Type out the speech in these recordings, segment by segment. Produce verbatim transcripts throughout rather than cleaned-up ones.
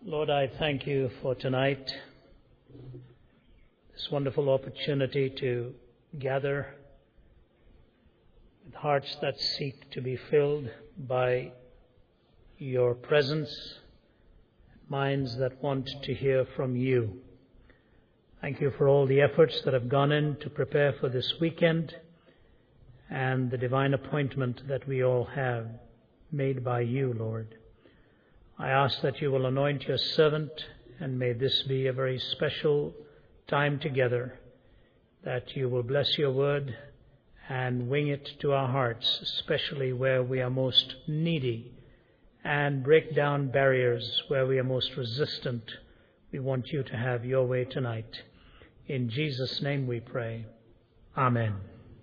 Lord, I thank you for tonight, this wonderful opportunity to gather with hearts that seek to be filled by your presence, minds that want to hear from you. Thank you for all the efforts that have gone in to prepare for this weekend and the divine appointment that we all have made by you, Lord. I ask that you will anoint your servant, and may this be a very special time together, that you will bless your word and wing it to our hearts, especially where we are most needy, and break down barriers where we are most resistant. We want you to have your way tonight. In Jesus' name we pray. Amen.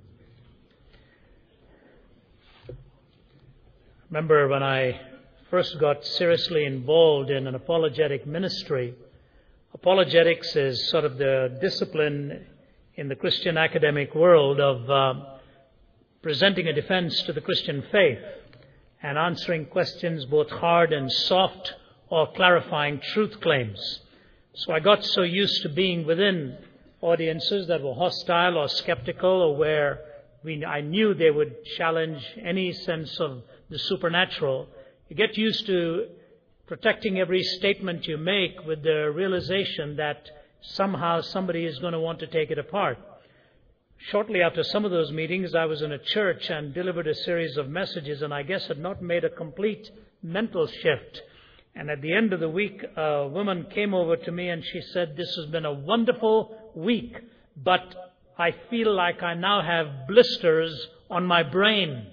Remember when I first got seriously involved in an apologetic ministry. Apologetics is sort of the discipline in the Christian academic world of uh, presenting a defense to the Christian faith and answering questions both hard and soft or clarifying truth claims. So I got so used to being within audiences that were hostile or skeptical, or where we, I knew they would challenge any sense of the supernatural. You get used to protecting every statement you make with the realization that somehow somebody is going to want to take it apart. Shortly after some of those meetings, I was in a church and delivered a series of messages, and I guess had not made a complete mental shift. And at the end of the week, a woman came over to me and she said, "This has been a wonderful week, but I feel like I now have blisters on my brain."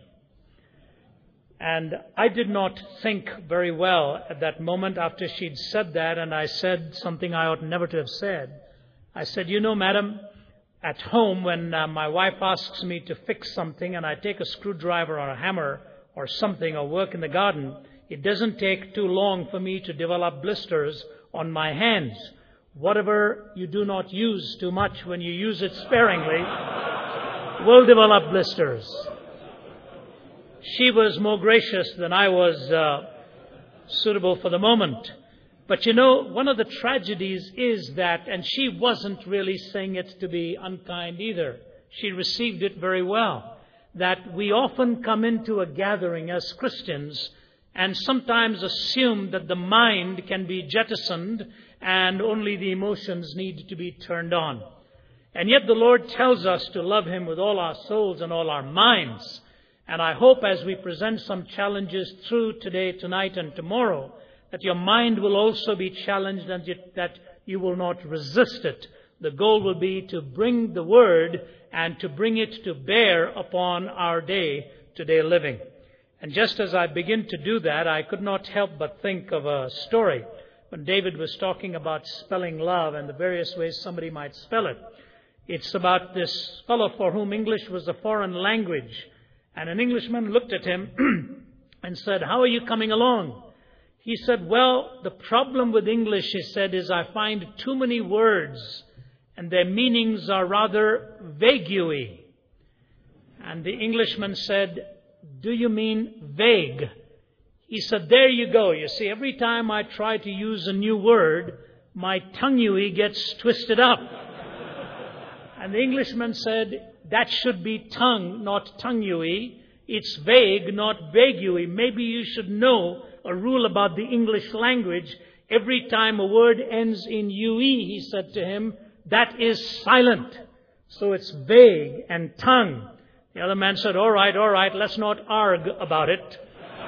And I did not think very well at that moment after she'd said that, and I said something I ought never to have said. I said, "You know, madam, at home when uh, my wife asks me to fix something and I take a screwdriver or a hammer or something or work in the garden, it doesn't take too long for me to develop blisters on my hands. Whatever you do not use too much when you use it sparingly will develop blisters." She was more gracious than I was uh, suitable for the moment. But you know, one of the tragedies is that, and she wasn't really saying it to be unkind either. She received it very well. That we often come into a gathering as Christians and sometimes assume that the mind can be jettisoned and only the emotions need to be turned on. And yet the Lord tells us to love Him with all our souls and all our minds. And I hope as we present some challenges through today, tonight, and tomorrow, that your mind will also be challenged and that you will not resist it. The goal will be to bring the Word and to bring it to bear upon our day-to-day living. And just as I begin to do that, I could not help but think of a story when David was talking about spelling love and the various ways somebody might spell it. It's about this fellow for whom English was a foreign language. And an Englishman looked at him and said, "How are you coming along?" He said, "Well, the problem with English," he said, "is I find too many words and their meanings are rather vague-y." And the Englishman said, "Do you mean vague?" He said, "There you go. You see, every time I try to use a new word, my tongue-y gets twisted up." And the Englishman said, "That should be tongue, not tongue-y. It's vague, not vague-y. Maybe you should know a rule about the English language. Every time a word ends in ue," he said to him, "that is silent. So it's vague and tongue." The other man said, all right, all right, let's not argue about it."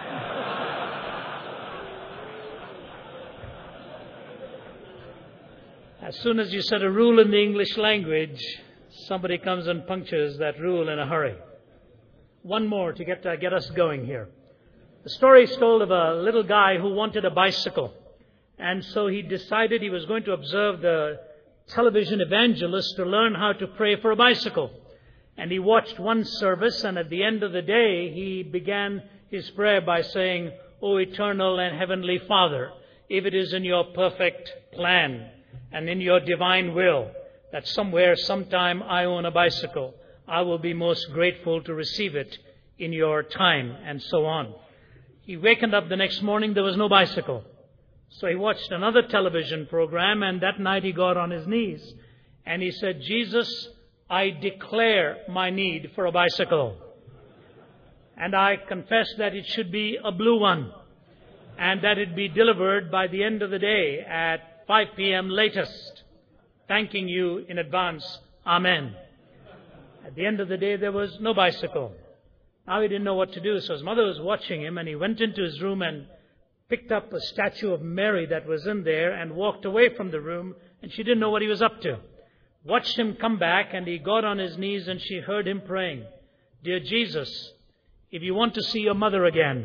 As soon as you said a rule in the English language, somebody comes and punctures that rule in a hurry. One more to get, uh, get us going here. The story is told of a little guy who wanted a bicycle. And so he decided he was going to observe the television evangelist to learn how to pray for a bicycle. And he watched one service, and at the end of the day, he began his prayer by saying, "O eternal and heavenly Father, if it is in your perfect plan and in your divine will that somewhere, sometime I own a bicycle, I will be most grateful to receive it in your time," and so on. He wakened up the next morning, there was no bicycle. So he watched another television program, and that night he got on his knees and he said, Jesus, I declare my need for a bicycle. And I confess that it should be a blue one, and that it be delivered by the end of the day at five p.m. latest. Thanking you in advance. Amen. At the end of the day, there was no bicycle. Now he didn't know what to do, so his mother was watching him, and he went into his room and picked up a statue of Mary that was in there and walked away from the room, and she didn't know what he was up to. Watched him come back, and he got on his knees, and she heard him praying, Dear Jesus, if you want to see your mother again,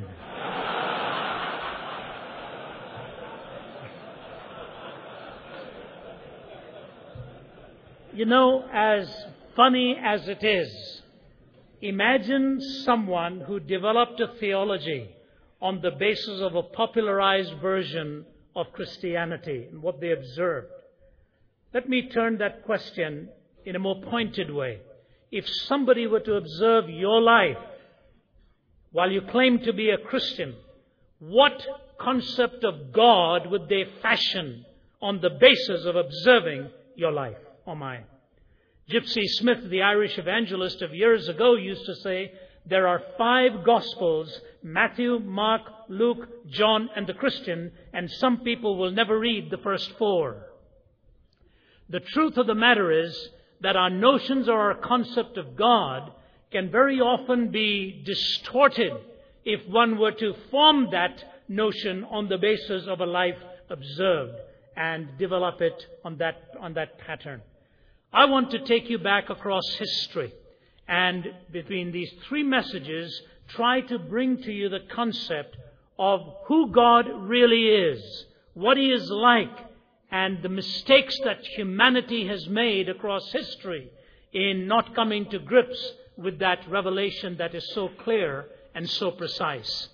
you know, as funny as it is, imagine someone who developed a theology on the basis of a popularized version of Christianity and what they observed. Let me turn that question in a more pointed way. If somebody were to observe your life while you claim to be a Christian, what concept of God would they fashion on the basis of observing your life or mine? Gypsy Smith, the Irish evangelist of years ago, used to say, there are five Gospels, Matthew, Mark, Luke, John, and the Christian, and some people will never read the first four. The truth of the matter is that our notions or our concept of God can very often be distorted if one were to form that notion on the basis of a life observed and develop it on that, on that pattern. I want to take you back across history, and between these three messages, try to bring to you the concept of who God really is, what He is like, and the mistakes that humanity has made across history in not coming to grips with that revelation that is so clear and so precise.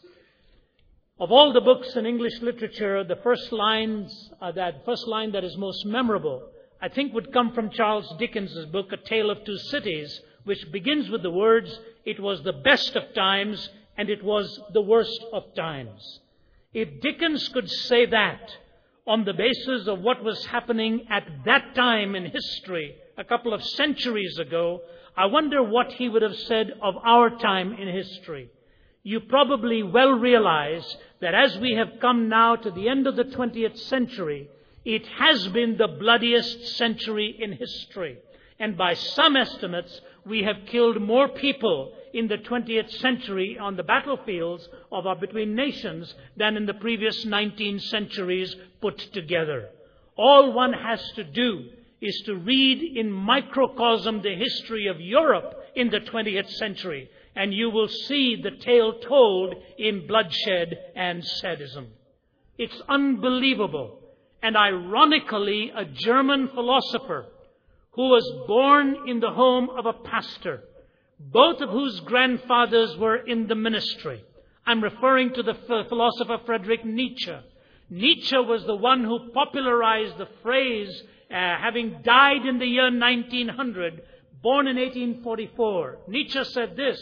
Of all the books in English literature, the first lines, uh, that first line that is most memorable, I think would come from Charles Dickens' book, A Tale of Two Cities, which begins with the words, it was the best of times and it was the worst of times. If Dickens could say that on the basis of what was happening at that time in history, a couple of centuries ago, I wonder what he would have said of our time in history. You probably well realize that as we have come now to the end of the twentieth century, it has been the bloodiest century in history. And by some estimates, we have killed more people in the twentieth century on the battlefields of our between nations than in the previous nineteen centuries put together. All one has to do is to read in microcosm the history of Europe in the twentieth century, and you will see the tale told in bloodshed and sadism. It's unbelievable. And ironically, a German philosopher who was born in the home of a pastor, both of whose grandfathers were in the ministry. I'm referring to the philosopher Friedrich Nietzsche. Nietzsche was the one who popularized the phrase, uh, having died in the year nineteen hundred, born in eighteen forty-four. Nietzsche said this.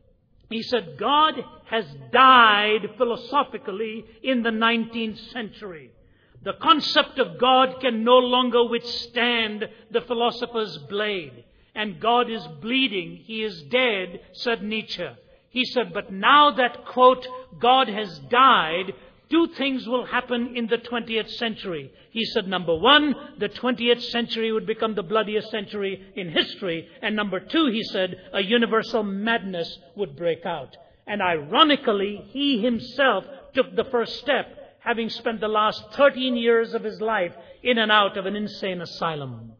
He said, God has died philosophically in the nineteenth century. The concept of God can no longer withstand the philosopher's blade. And God is bleeding. He is dead, said Nietzsche. He said, but now that, quote, God has died, two things will happen in the twentieth century. He said, number one, the twentieth century would become the bloodiest century in history. And number two, he said, a universal madness would break out. And ironically, he himself took the first step, having spent the last thirteen years of his life in and out of an insane asylum.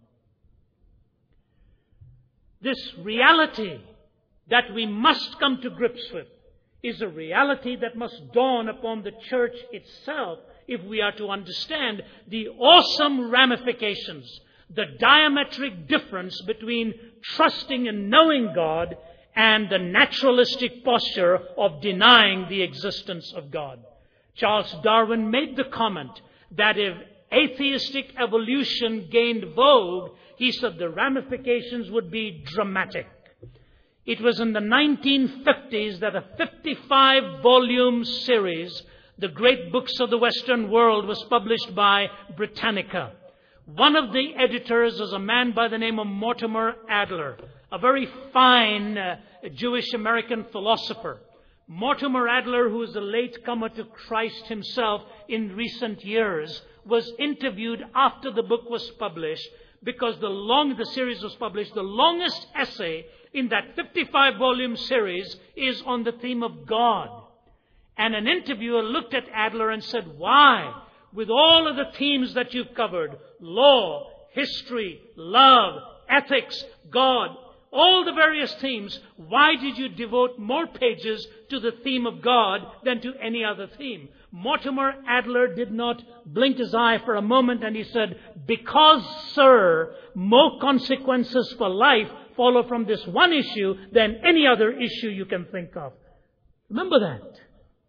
This reality that we must come to grips with is a reality that must dawn upon the church itself if we are to understand the awesome ramifications, the diametric difference between trusting and knowing God and the naturalistic posture of denying the existence of God. Charles Darwin made the comment that if atheistic evolution gained vogue, he said the ramifications would be dramatic. It was in the nineteen fifties that a fifty-five volume series, the great books of the Western world, was published by Britannica. One of the editors was a man by the name of Mortimer Adler, a very fine uh, Jewish-American philosopher. Mortimer Adler, who is a latecomer to Christ himself in recent years, was interviewed after the book was published, because the long the series was published. The longest essay in that fifty-five volume series is on the theme of God. And an interviewer looked at Adler and said, "Why, with all of the themes that you've covered, law, history, love, ethics, God, all the various themes, why did you devote more pages to the theme of God than to any other theme?" Mortimer Adler did not blink his eye for a moment, and he said, "Because, sir, more consequences for life follow from this one issue than any other issue you can think of." Remember that.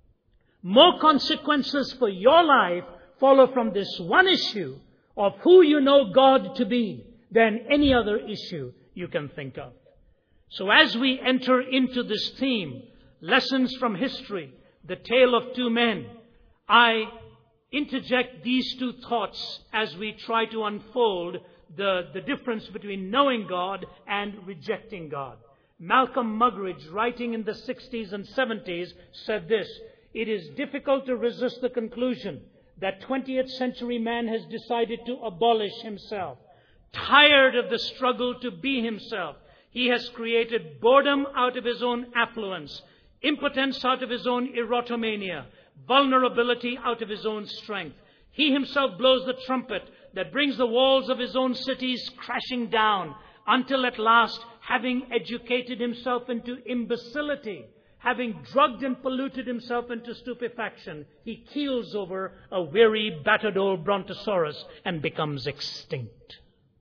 More consequences for your life follow from this one issue of who you know God to be than any other issue you can think of. So as we enter into this theme, lessons from history, the tale of two men, I interject these two thoughts as we try to unfold the, the difference between knowing God and rejecting God. Malcolm Muggeridge, writing in the sixties and seventies, said this: "It is difficult to resist the conclusion that twentieth century man has decided to abolish himself. Tired of the struggle to be himself, he has created boredom out of his own affluence, impotence out of his own erotomania, vulnerability out of his own strength. He himself blows the trumpet that brings the walls of his own cities crashing down, until at last, having educated himself into imbecility, having drugged and polluted himself into stupefaction, he keels over a weary, battered old brontosaurus and becomes extinct."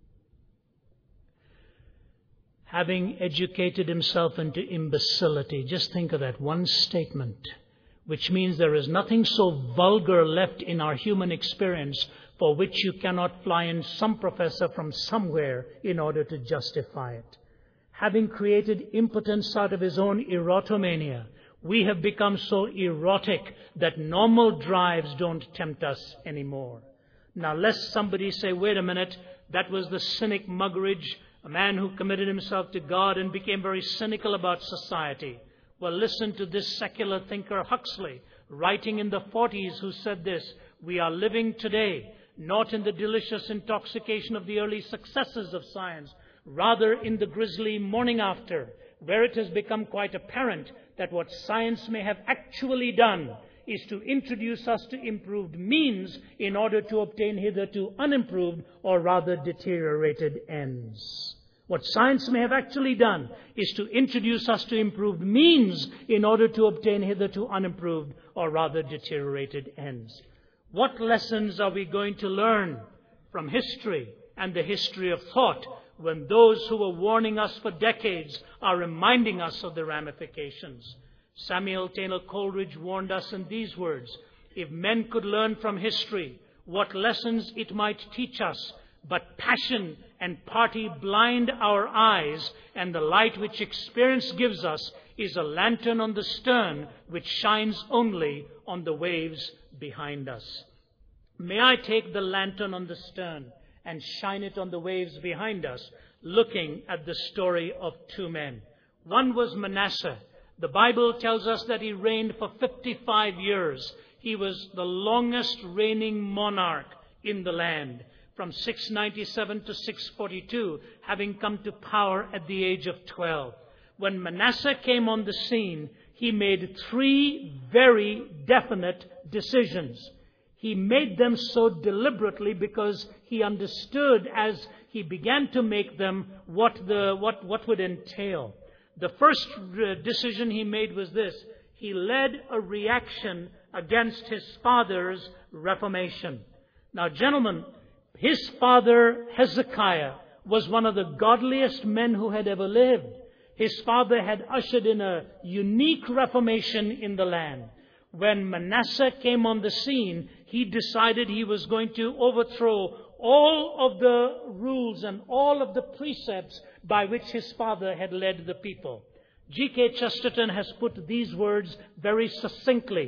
Having educated himself into imbecility. Just think of that one statement, which means there is nothing so vulgar left in our human experience for which you cannot fly in some professor from somewhere in order to justify it. Having created impotence out of his own erotomania, we have become so erotic that normal drives don't tempt us anymore. Now, lest somebody say, "Wait a minute, that was the cynic Muggeridge, a man who committed himself to God and became very cynical about society." Well, listen to this secular thinker Huxley, writing in the forties, who said this: "We are living today not in the delicious intoxication of the early successes of science, rather in the grisly morning after, where it has become quite apparent that what science may have actually done is to introduce us to improved means in order to obtain hitherto unimproved or rather deteriorated ends." What science may have actually done is to introduce us to improved means in order to obtain hitherto unimproved or rather deteriorated ends. What lessons are we going to learn from history and the history of thought when those who were warning us for decades are reminding us of the ramifications? Samuel Taylor Coleridge warned us in these words: "If men could learn from history what lessons it might teach us, but passion and party blind our eyes, and the light which experience gives us is a lantern on the stern which shines only on the waves behind us." May I take the lantern on the stern and shine it on the waves behind us, looking at the story of two men. One was Manasseh. The Bible tells us that he reigned for fifty-five years. He was the longest reigning monarch in the land, from six ninety-seven to six forty-two, having come to power at the age of twelve. When Manasseh came on the scene, he made three very definite decisions. He made them so deliberately because he understood as he began to make them what the what, what would entail. The first decision he made was this: he led a reaction against his father's reformation. Now, gentlemen, his father Hezekiah was one of the godliest men who had ever lived. His father had ushered in a unique reformation in the land. When Manasseh came on the scene, he decided he was going to overthrow all of the rules and all of the precepts by which his father had led the people. G K Chesterton has put these words very succinctly.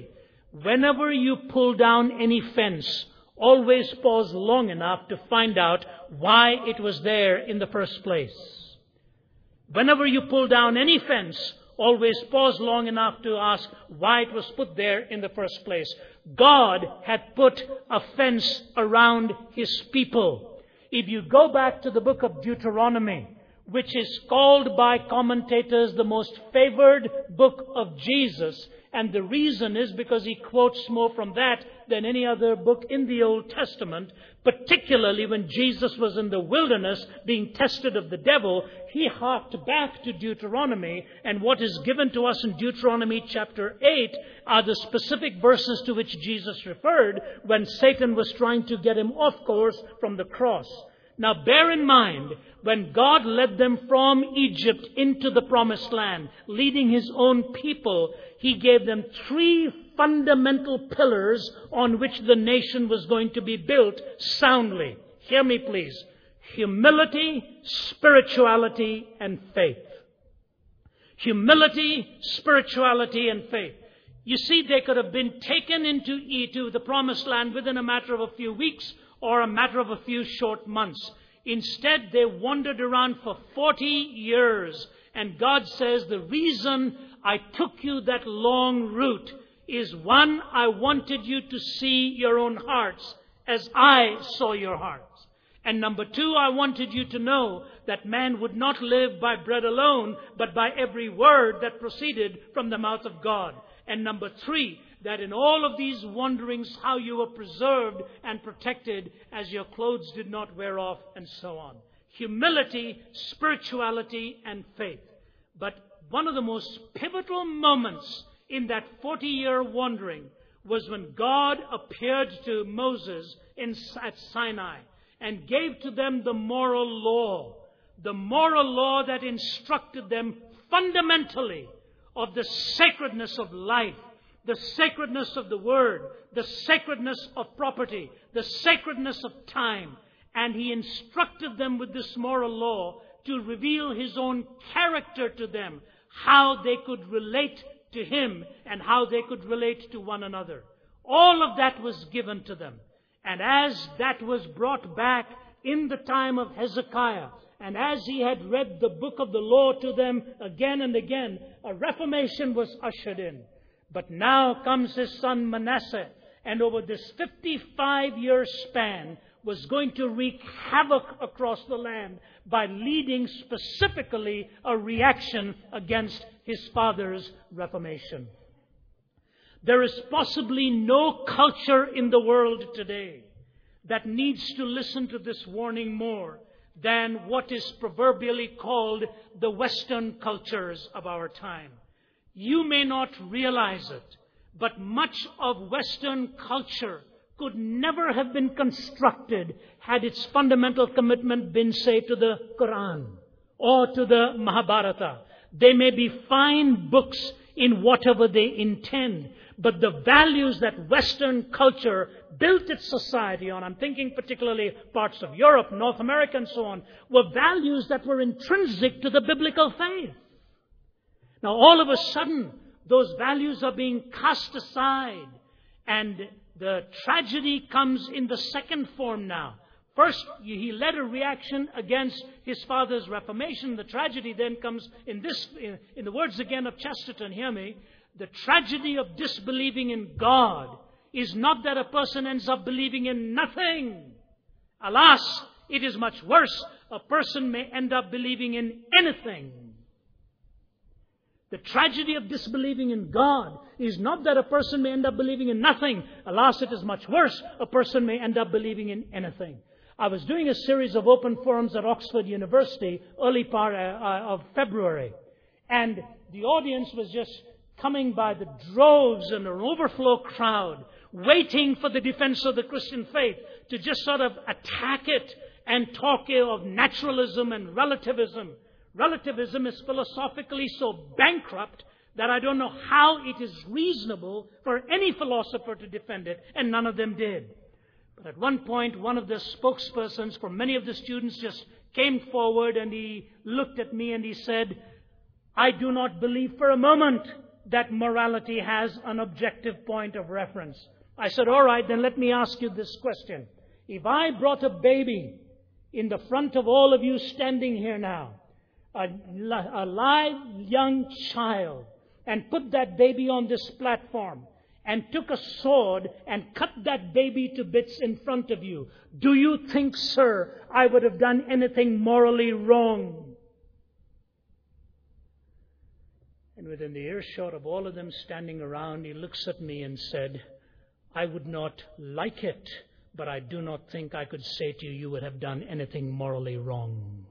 whenever you pull down any fence, always pause long enough to find out why it was there in the first place. Whenever you pull down any fence, always pause long enough to ask why it was put there in the first place. God had put a fence around His people. If you go back to the book of Deuteronomy, which is called by commentators the most favored book of Jesus, and the reason is because he quotes more from that than any other book in the Old Testament, particularly when Jesus was in the wilderness being tested of the devil, he harked back to Deuteronomy, and what is given to us in Deuteronomy chapter eight are the specific verses to which Jesus referred when Satan was trying to get him off course from the cross. Now bear in mind, when God led them from Egypt into the promised land, leading His own people, He gave them three fundamental pillars on which the nation was going to be built soundly. Hear me please. Humility, spirituality, and faith. Humility, spirituality, and faith. You see, they could have been taken into to the promised land within a matter of a few weeks or a matter of a few short months. Instead, they wandered around for forty years. And God says, the reason I took you that long route is, one, I wanted you to see your own hearts as I saw your hearts. And number two, I wanted you to know that man would not live by bread alone, but by every word that proceeded from the mouth of God. And number three, that in all of these wanderings, how you were preserved and protected as your clothes did not wear off, and so on. Humility, spirituality, and faith. But one of the most pivotal moments in that forty-year wandering was when God appeared to Moses in, at Sinai and gave to them the moral law. The moral law that instructed them fundamentally of the sacredness of life, the sacredness of the word, the sacredness of property, the sacredness of time. And He instructed them with this moral law to reveal His own character to them, how they could relate to Him and how they could relate to one another. All of that was given to them. And as that was brought back in the time of Hezekiah, and as he had read the book of the law to them again and again, a reformation was ushered in. But now comes his son Manasseh, and over this fifty-five-year span was going to wreak havoc across the land by leading specifically a reaction against his father's reformation. There is possibly no culture in the world today that needs to listen to this warning more than what is proverbially called the Western cultures of our time. You may not realize it, but much of Western culture could never have been constructed had its fundamental commitment been, say, to the Quran or to the Mahabharata. They may be fine books in whatever they intend, but the values that Western culture built its society on, I'm thinking particularly parts of Europe, North America and so on, were values that were intrinsic to the biblical faith. Now all of a sudden, those values are being cast aside, and the tragedy comes in the second form now. First, he led a reaction against his father's reformation. The tragedy then comes in this, in, in the words again of Chesterton, hear me. The tragedy of disbelieving in God is not that a person ends up believing in nothing. Alas, it is much worse. A person may end up believing in anything. The tragedy of disbelieving in God is not that a person may end up believing in nothing. Alas, it is much worse. A person may end up believing in anything. I was doing a series of open forums at Oxford University early part of February. And the audience was just coming by the droves in an overflow crowd, waiting for the defense of the Christian faith to just sort of attack it and talk of naturalism and relativism. Relativism is philosophically so bankrupt that I don't know how it is reasonable for any philosopher to defend it, and none of them did. But at one point, one of the spokespersons for many of the students just came forward and he looked at me and he said, I do not believe for a moment that morality has an objective point of reference. I said, all right, then let me ask you this question. If I brought a baby in the front of all of you standing here now, a, a live young child, and put that baby on this platform, and took a sword and cut that baby to bits in front of you, do you think, sir, I would have done anything morally wrong? And within the earshot of all of them standing around, he looks at me and said, I would not like it, but I do not think I could say to you, you would have done anything morally wrong.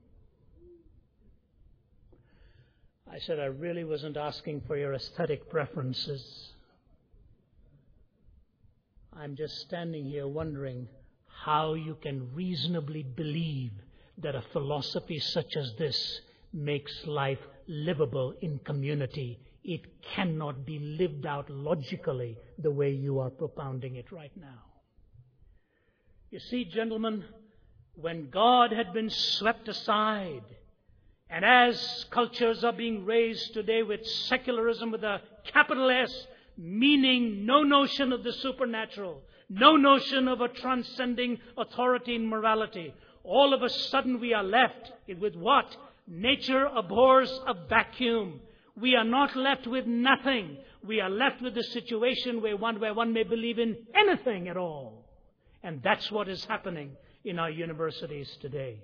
I said, I really wasn't asking for your aesthetic preferences. I'm just standing here wondering how you can reasonably believe that a philosophy such as this makes life livable in community. It cannot be lived out logically the way you are propounding it right now. You see, gentlemen, when God had been swept aside, and as cultures are being raised today with secularism with a capital S, meaning no notion of the supernatural, no notion of a transcending authority in morality, all of a sudden we are left with what? Nature abhors a vacuum. We are not left with nothing. We are left with a situation where one, where one may believe in anything at all. And that's what is happening in our universities today.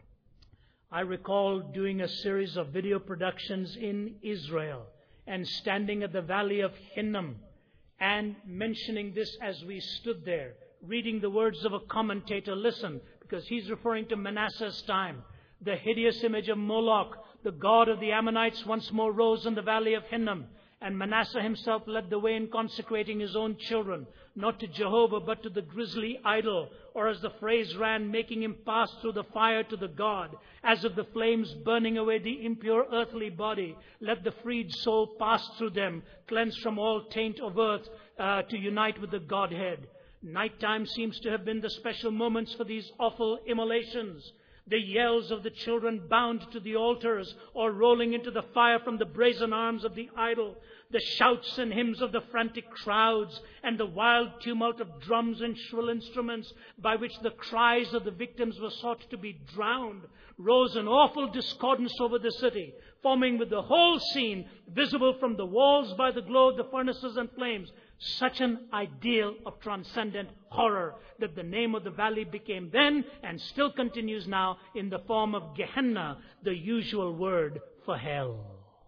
I recall doing a series of video productions in Israel and standing at the valley of Hinnom and mentioning this as we stood there, reading the words of a commentator. Listen, because he's referring to Manasseh's time. The hideous image of Moloch, the god of the Ammonites, once more rose in the valley of Hinnom. And Manasseh himself led the way in consecrating his own children, not to Jehovah, but to the grisly idol, or as the phrase ran, making him pass through the fire to the god, as of the flames burning away the impure earthly body. Let the freed soul pass through them, cleansed from all taint of earth, uh, to unite with the Godhead. Nighttime seems to have been the special moments for these awful immolations. The yells of the children bound to the altars or rolling into the fire from the brazen arms of the idol, the shouts and hymns of the frantic crowds, and the wild tumult of drums and shrill instruments by which the cries of the victims were sought to be drowned, rose in awful discordance over the city, forming with the whole scene visible from the walls by the glow of the furnaces and flames, such an ideal of transcendent horror that the name of the valley became then and still continues now in the form of Gehenna, the usual word for hell.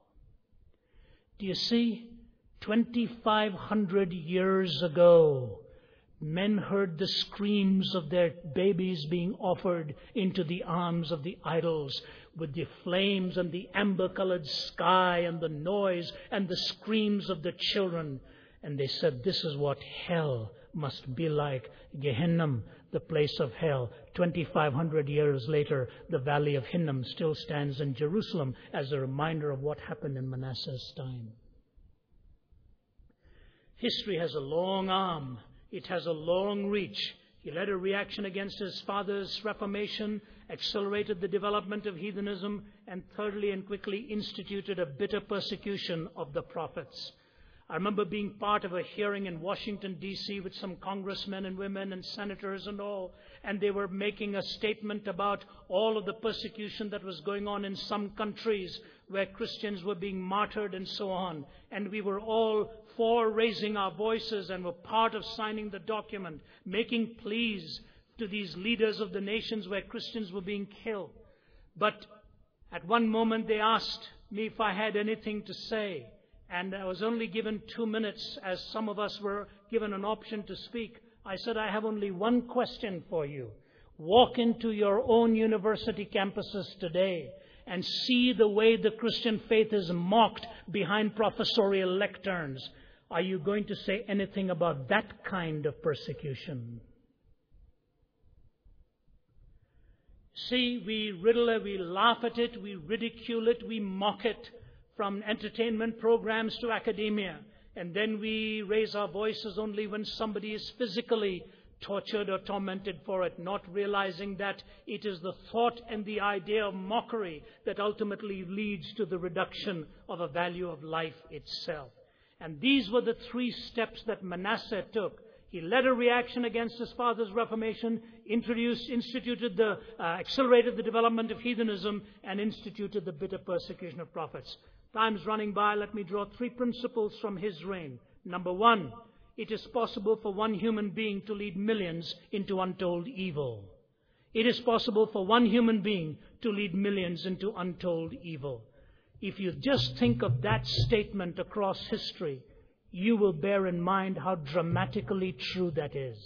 Do you see? twenty-five hundred years ago, men heard the screams of their babies being offered into the arms of the idols, with the flames and the amber-colored sky and the noise and the screams of the children. And they said, this is what hell must be like. Gehenna, the place of hell. twenty-five hundred years later, the valley of Hinnom still stands in Jerusalem as a reminder of what happened in Manasseh's time. History has a long arm. It has a long reach. He led a reaction against his father's Reformation, accelerated the development of heathenism, and thirdly and quickly instituted a bitter persecution of the prophets. I remember being part of a hearing in Washington, D C with some congressmen and women and senators and all, and they were making a statement about all of the persecution that was going on in some countries where Christians were being martyred and so on. And we were all for raising our voices and were part of signing the document, making pleas to these leaders of the nations where Christians were being killed. But at one moment they asked me if I had anything to say. And I was only given two minutes, as some of us were given an option to speak. I said, I have only one question for you. Walk into your own university campuses today and see the way the Christian faith is mocked behind professorial lecterns. Are you going to say anything about that kind of persecution? See, we riddle it, we laugh at it, we ridicule it, we mock it. From entertainment programs to academia. And then we raise our voices only when somebody is physically tortured or tormented for it, not realizing that it is the thought and the idea of mockery that ultimately leads to the reduction of a value of life itself. And these were the three steps that Manasseh took. He led a reaction against his father's reformation, introduced, instituted the, uh, accelerated the development of heathenism, and instituted the bitter persecution of prophets. Time's running by. Let me draw three principles from his reign. Number one, it is possible for one human being to lead millions into untold evil. It is possible for one human being to lead millions into untold evil. If you just think of that statement across history, you will bear in mind how dramatically true that is.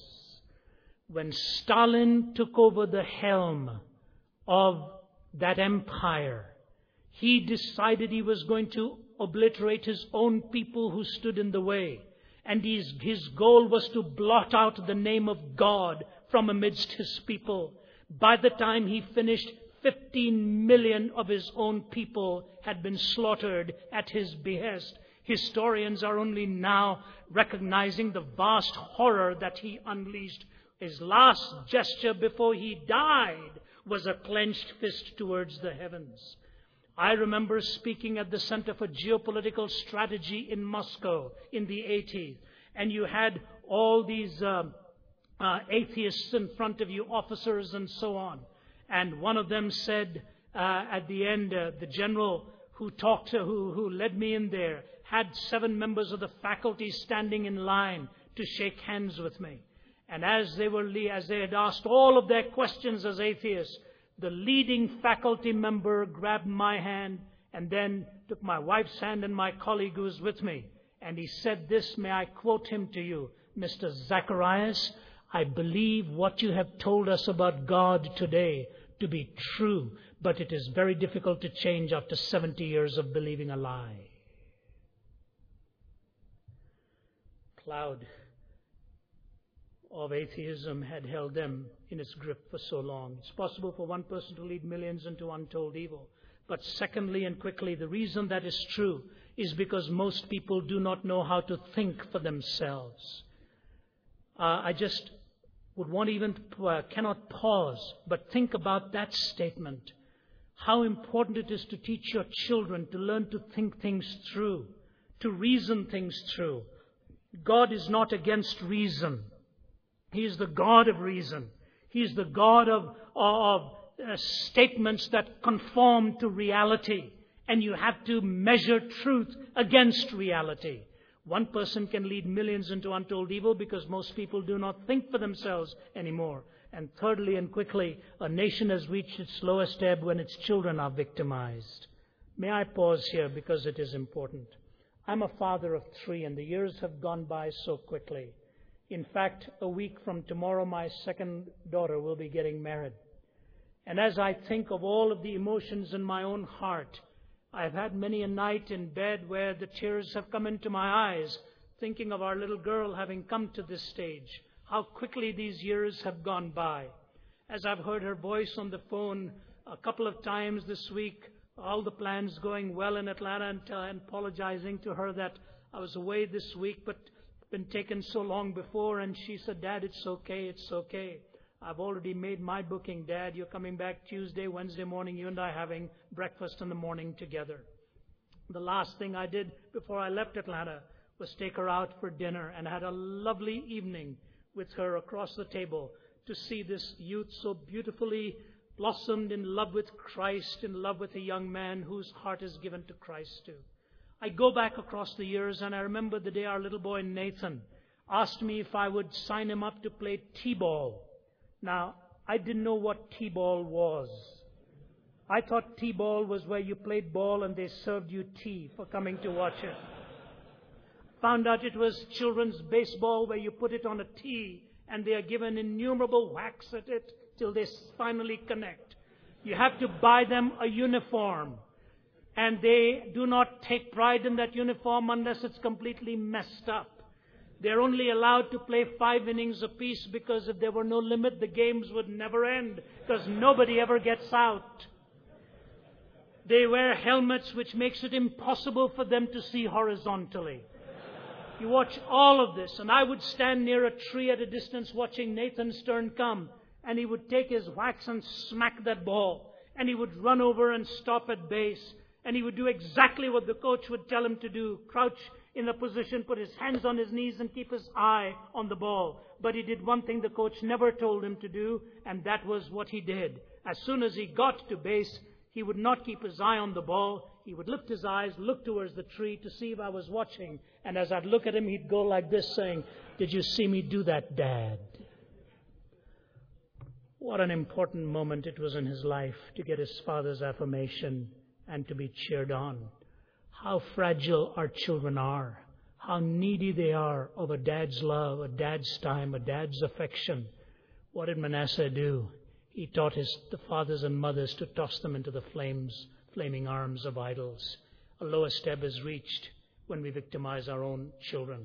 When Stalin took over the helm of that empire, he decided he was going to obliterate his own people who stood in the way. And his, his goal was to blot out the name of God from amidst his people. By the time he finished, fifteen million of his own people had been slaughtered at his behest. Historians are only now recognizing the vast horror that he unleashed. His last gesture before he died was a clenched fist towards the heavens. I remember speaking at the Center for Geopolitical Strategy in Moscow in the eighties. And you had all these uh, uh, atheists in front of you, officers and so on. And one of them said uh, at the end, uh, the general who talked to, who, who led me in there, had seven members of the faculty standing in line to shake hands with me. And as they were, as they had asked all of their questions as atheists, the leading faculty member grabbed my hand and then took my wife's hand and my colleague who was with me. And he said this, may I quote him to you, Mister Zacharias, I believe what you have told us about God today to be true, but it is very difficult to change after seventy years of believing a lie. Cloud of atheism had held them in its grip for so long. It's possible for one person to lead millions into untold evil. But secondly and quickly, the reason that is true is because most people do not know how to think for themselves. Uh, I just would want even, uh, cannot pause, but think about that statement. How important it is to teach your children to learn to think things through, to reason things through. God is not against reason. He is the God of reason. He is the God of, of uh, statements that conform to reality. And you have to measure truth against reality. One person can lead millions into untold evil because most people do not think for themselves anymore. And thirdly and quickly, a nation has reached its lowest ebb when its children are victimized. May I pause here because it is important. I'm a father of three and the years have gone by so quickly. In fact, a week from tomorrow, my second daughter will be getting married. And as I think of all of the emotions in my own heart, I've had many a night in bed where the tears have come into my eyes, thinking of our little girl having come to this stage, how quickly these years have gone by. As I've heard her voice on the phone a couple of times this week, all the plans going well in Atlanta, and, uh, and apologizing to her that I was away this week, but been taken so long before, and she said, Dad, it's okay, it's okay. I've already made my booking, Dad. You're coming back Tuesday, Wednesday morning, you and I having breakfast in the morning together. The last thing I did before I left Atlanta was take her out for dinner, and I had a lovely evening with her across the table to see this youth so beautifully blossomed in love with Christ, in love with a young man whose heart is given to Christ too. I go back across the years, and I remember the day our little boy Nathan asked me if I would sign him up to play T-ball. Now, I didn't know what T-ball was. I thought T-ball was where you played ball and they served you tea for coming to watch it. Found out it was children's baseball where you put it on a tee and they are given innumerable whacks at it till they finally connect. You have to buy them a uniform. And they do not take pride in that uniform unless it's completely messed up. They're only allowed to play five innings apiece because if there were no limit, the games would never end because nobody ever gets out. They wear helmets which makes it impossible for them to see horizontally. You watch all of this, and I would stand near a tree at a distance watching Nathan Stern come, and he would take his wax and smack that ball, and he would run over and stop at base, and he would do exactly what the coach would tell him to do, crouch in a position, put his hands on his knees and keep his eye on the ball. But he did one thing the coach never told him to do, and that was what he did. As soon as he got to base, he would not keep his eye on the ball. He would lift his eyes, look towards the tree to see if I was watching. And as I'd look at him, he'd go like this, saying, "Did you see me do that, Dad?" What an important moment it was in his life to get his father's affirmation and to be cheered on. How fragile our children are. How needy they are of a dad's love, a dad's time, a dad's affection. What did Manasseh do? He taught his the fathers and mothers to toss them into the flames, flaming arms of idols. A lowest ebb is reached when we victimize our own children.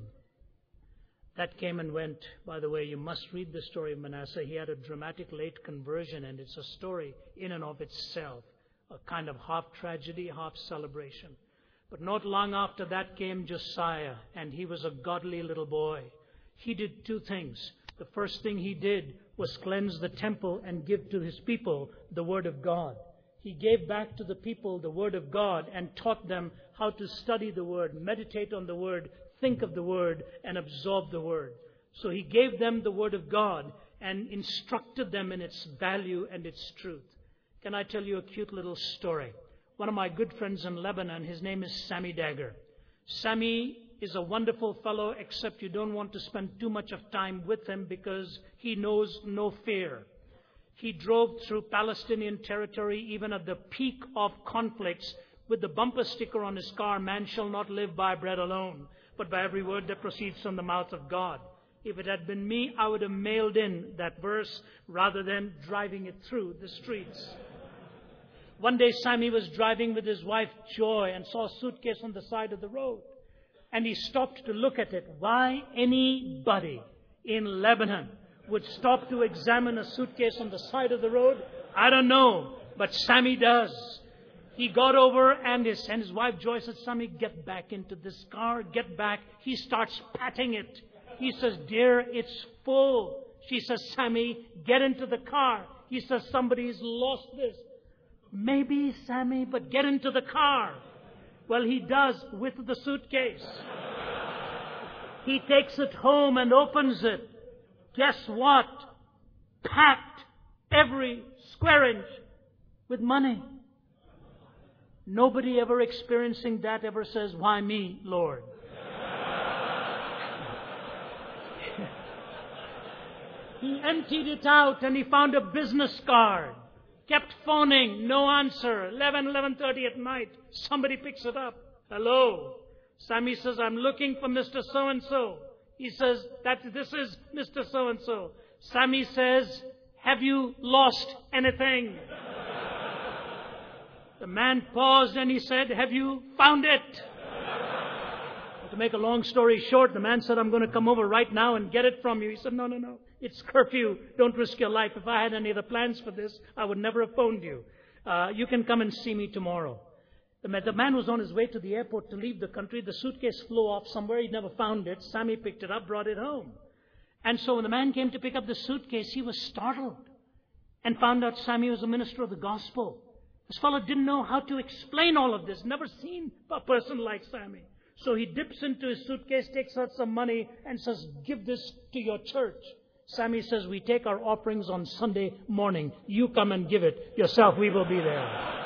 That came and went. By the way, you must read the story of Manasseh. He had a dramatic late conversion, and it's a story in and of itself, a kind of half tragedy, half celebration. But not long after that came Josiah, and he was a godly little boy. He did two things. The first thing he did was cleanse the temple and give to his people the Word of God. He gave back to the people the Word of God and taught them how to study the Word, meditate on the Word, think of the Word, and absorb the Word. So he gave them the Word of God and instructed them in its value and its truth. Can I tell you a cute little story? One of my good friends in Lebanon, his name is Sammy Dagger. Sammy is a wonderful fellow, except you don't want to spend too much of time with him because he knows no fear. He drove through Palestinian territory even at the peak of conflicts with the bumper sticker on his car, "Man shall not live by bread alone, but by every word that proceeds from the mouth of God." If it had been me, I would have mailed in that verse rather than driving it through the streets. One day, Sammy was driving with his wife, Joy, and saw a suitcase on the side of the road. And he stopped to look at it. Why anybody in Lebanon would stop to examine a suitcase on the side of the road, I don't know, but Sammy does. He got over and his, and his wife, Joy, said, "Sammy, get back into this car, get back." He starts patting it. He says, "Dear, it's full." She says, "Sammy, get into the car." He says, "Somebody's lost this." "Maybe, Sammy, but get into the car." Well, he does with the suitcase. He takes it home and opens it. Guess what? Packed every square inch with money. Nobody ever experiencing that ever says, "Why me, Lord?" He emptied it out and he found a business card. Kept phoning, no answer. eleven, eleven thirty at night. Somebody picks it up. "Hello." Sammy says, "I'm looking for Mister So-and-so." He says, "That this is Mister So-and-so." Sammy says, "Have you lost anything?" The man paused and he said, "Have you found it?" To make a long story short, the man said, "I'm going to come over right now and get it from you." He said, "No, no, no. It's curfew. Don't risk your life. If I had any other plans for this, I would never have phoned you. Uh, you can come and see me tomorrow." The man, the man was on his way to the airport to leave the country. The suitcase flew off somewhere. He'd never found it. Sammy picked it up, brought it home. And so when the man came to pick up the suitcase, he was startled and found out Sammy was a minister of the gospel. This fellow didn't know how to explain all of this. Never seen a person like Sammy. So he dips into his suitcase, takes out some money and says, "Give this to your church." Sammy says, "We take our offerings on Sunday morning. You come and give it yourself. We will be there."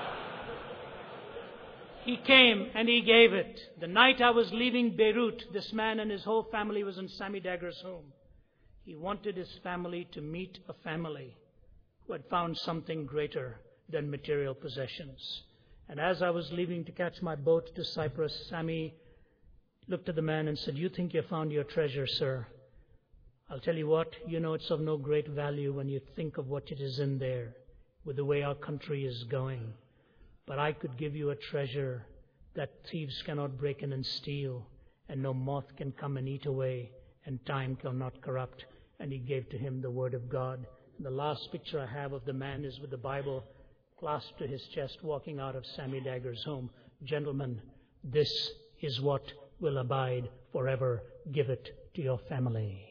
He came and he gave it. The night I was leaving Beirut, this man and his whole family was in Sammy Dagger's home. He wanted his family to meet a family who had found something greater than material possessions. And as I was leaving to catch my boat to Cyprus, Sammy looked at the man and said, "You think you found your treasure, sir? I'll tell you what, you know it's of no great value when you think of what it is in there with the way our country is going. But I could give you a treasure that thieves cannot break in and steal, and no moth can come and eat away, and time cannot corrupt." And he gave to him the Word of God. And the last picture I have of the man is with the Bible clasped to his chest, walking out of Sammy Dagger's home. Gentlemen, this is what will abide forever. Give it to your family.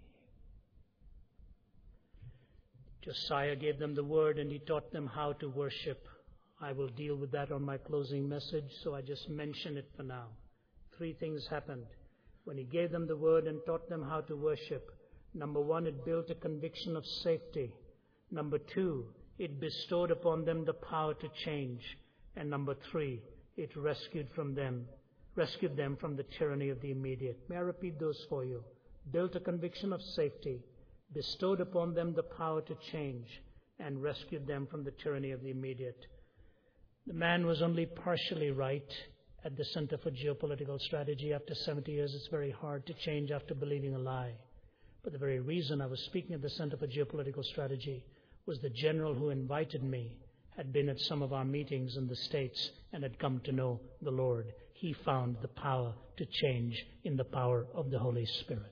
Josiah gave them the word and he taught them how to worship. I will deal with that on my closing message, so I just mention it for now. Three things happened. When he gave them the word and taught them how to worship, number one, it built a conviction of safety. Number two, it bestowed upon them the power to change. And number three, it rescued from them, rescued them from the tyranny of the immediate. May I repeat those for you? Built a conviction of safety, bestowed upon them the power to change, and rescued them from the tyranny of the immediate. The man was only partially right at the Center for Geopolitical Strategy. After seventy years, it's very hard to change after believing a lie. But the very reason I was speaking at the Center for Geopolitical Strategy was the general who invited me had been at some of our meetings in the States and had come to know the Lord. He found the power to change in the power of the Holy Spirit.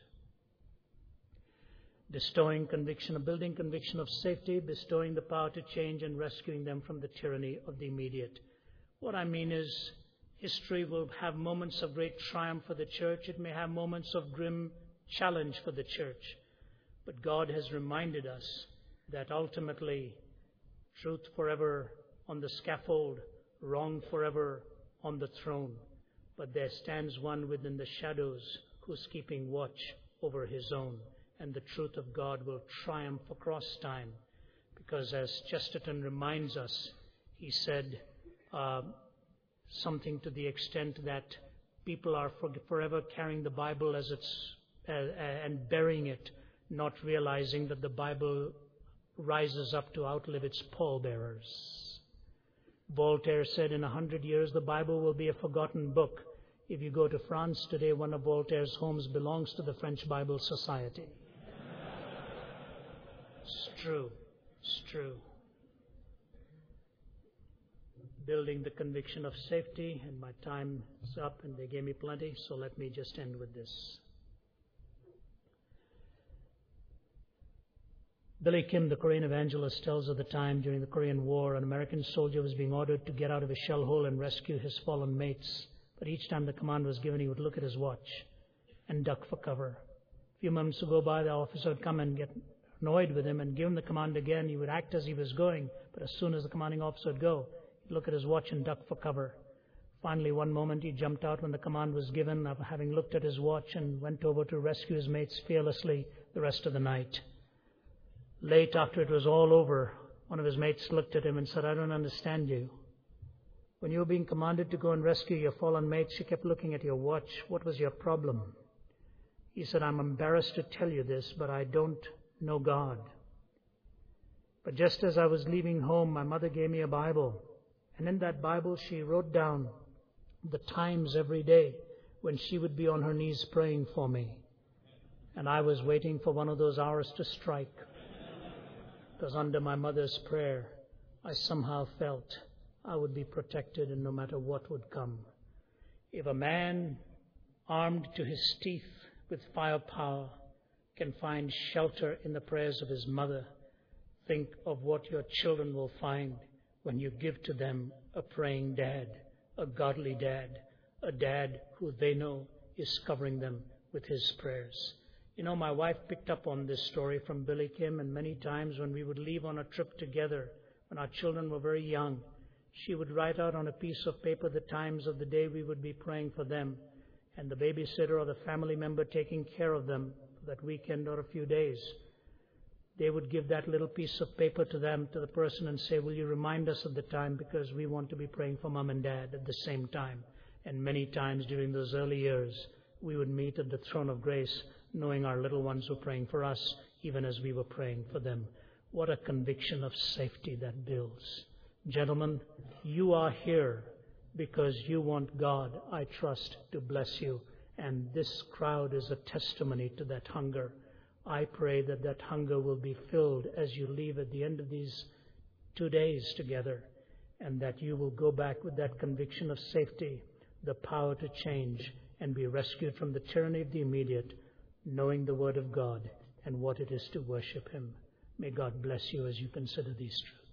Bestowing conviction, a building conviction of safety, bestowing the power to change and rescuing them from the tyranny of the immediate. What I mean is, history will have moments of great triumph for the church. It may have moments of grim challenge for the church. But God has reminded us that ultimately, truth forever on the scaffold, wrong forever on the throne. But there stands one within the shadows who's keeping watch over his own. And the truth of God will triumph across time. Because as Chesterton reminds us, he said uh, something to the extent that people are for, forever carrying the Bible as it's uh, and burying it, not realizing that the Bible rises up to outlive its pallbearers. Voltaire said in a hundred years the Bible will be a forgotten book. If you go to France today, one of Voltaire's homes belongs to the French Bible Society. It's true. It's true. Building the conviction of safety, and my time is up and they gave me plenty, so let me just end with this. Billy Kim, the Korean evangelist, tells of the time during the Korean War an American soldier was being ordered to get out of a shell hole and rescue his fallen mates. But each time the command was given, he would look at his watch and duck for cover. A few moments would go by, the officer would come and get annoyed with him and give him the command again. He would act as he was going, but as soon as the commanding officer would go, he'd look at his watch and duck for cover. Finally, one moment he jumped out when the command was given, having looked at his watch, and went over to rescue his mates fearlessly the rest of the night. Late after it was all over, one of his mates looked at him and said, "I don't understand you. When you were being commanded to go and rescue your fallen mates, you kept looking at your watch. What was your problem?" He said, "I'm embarrassed to tell you this, but I don't know God. But just as I was leaving home, my mother gave me a Bible. And in that Bible, she wrote down the times every day when she would be on her knees praying for me. And I was waiting for one of those hours to strike. Because under my mother's prayer, I somehow felt I would be protected and no matter what would come. If a man armed to his teeth with firepower can find shelter in the prayers of his mother, think of what your children will find when you give to them a praying dad, a godly dad, a dad who they know is covering them with his prayers. You know, my wife picked up on this story from Billy Kim, and many times when we would leave on a trip together, when our children were very young, she would write out on a piece of paper the times of the day we would be praying for them, and the babysitter or the family member taking care of them for that weekend or a few days. They would give that little piece of paper to them, to the person, and say, "Will you remind us of the time, because we want to be praying for mom and dad at the same time." And many times during those early years, we would meet at the throne of grace, knowing our little ones were praying for us, even as we were praying for them. What a conviction of safety that builds. Gentlemen, you are here because you want God, I trust, to bless you. And this crowd is a testimony to that hunger. I pray that that hunger will be filled as you leave at the end of these two days together, and that you will go back with that conviction of safety, the power to change, and be rescued from the tyranny of the immediate, knowing the Word of God and what it is to worship Him. May God bless you as you consider these truths.